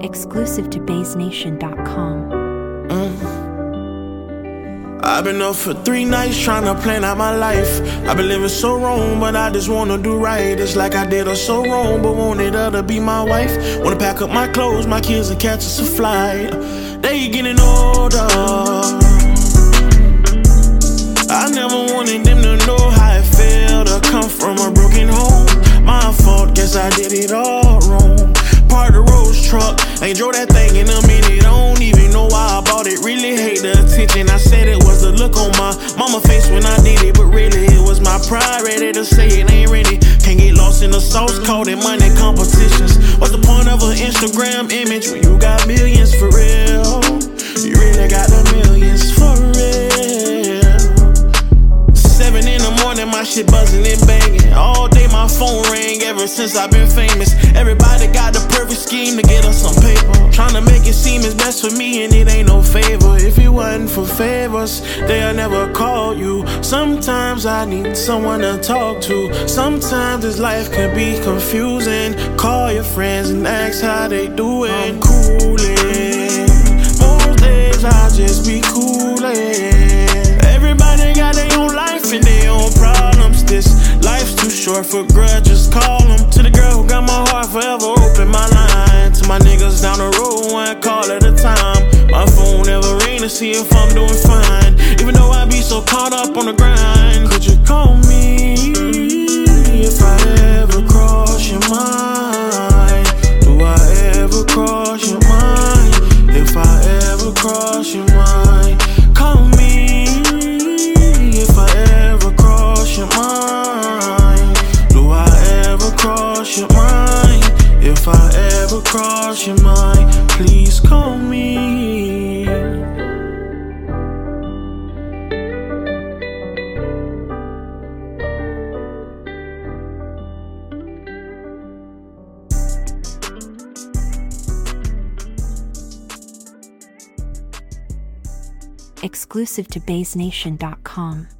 Exclusive to BaseNation.com. I've been up for 3 nights trying to plan out my life. I've been living so wrong, but I just wanna do right. It's like I did her so wrong, but wanted her to be my wife. Wanna pack up my clothes, my kids, and catch us a flight. They getting older. I never wanted them to know how it felt to come from a broken home. My fault, guess I did it all wrong. Part of the Rolls truck, ain't drove that thing in a minute. I don't even know why I bought it. Really hate the attention. I said it was the look on my mama face when I did it, but really it was my pride ready to say it ain't ready. Can't get lost in the sauce, called it money competitions. What's the point of an Instagram image when you got millions for real? You really got the millions for real. 7 in the morning, my shit buzzing and banging. All day my phone rang ever since I've been famous. Everybody got the perfect scheme to get us some paper. Tryna make it seem it's best for me and it ain't no favor. If it wasn't for favors, they'll never call you. Sometimes I need someone to talk to. Sometimes this life can be confusing. Call your friends and ask how they doing. I'm coolin'. Most days I just be coolin'. Everybody got their own life and their own problems. This life's too short for grudges. Call them. To the girl who got my heart forever, open my line. To my niggas down the road, one call at a time. My phone never ring to see if I'm doing fine. Even though I be so caught up on the grind. Could you call me if I ever cross your mind? Do I ever cross your mind? If I ever cross your mind, call me if I ever cross your mind. Do I ever cross your mind? If I ever cross your mind, please call me. Exclusive to BaseNation.com.